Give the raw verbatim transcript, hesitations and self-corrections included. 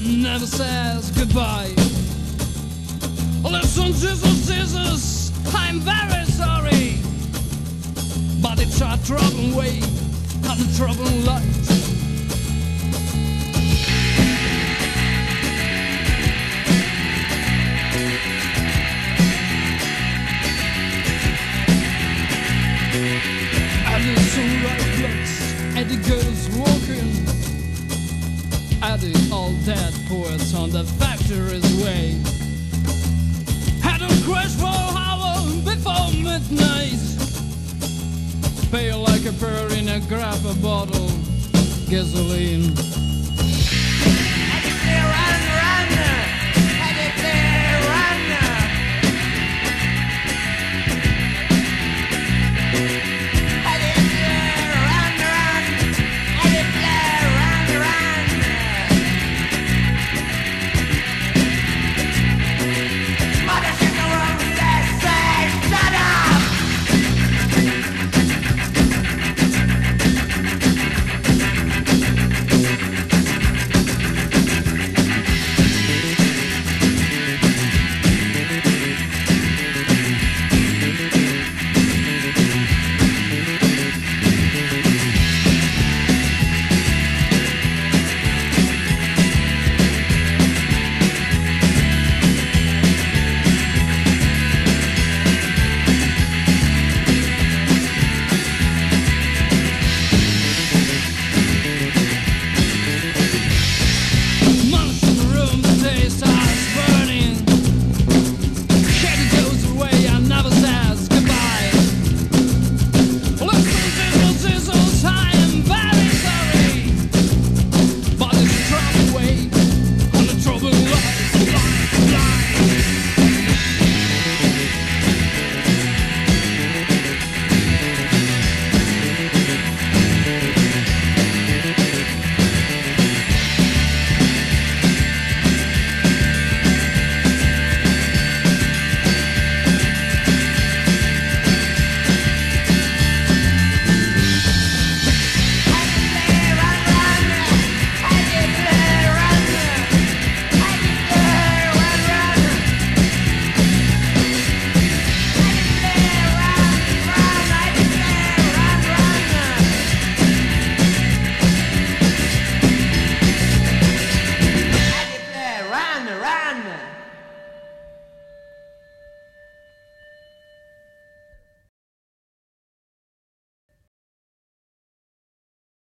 never says goodbye. Listen, Jesus, Jesus, I'm very sorry, but it's our trouble way and the trouble light. And the sunlight looks at the girls walking, at the all dead poets on the factory's way. Had a crash for an hour before midnight, pale like a bird in a grab a bottle gasoline.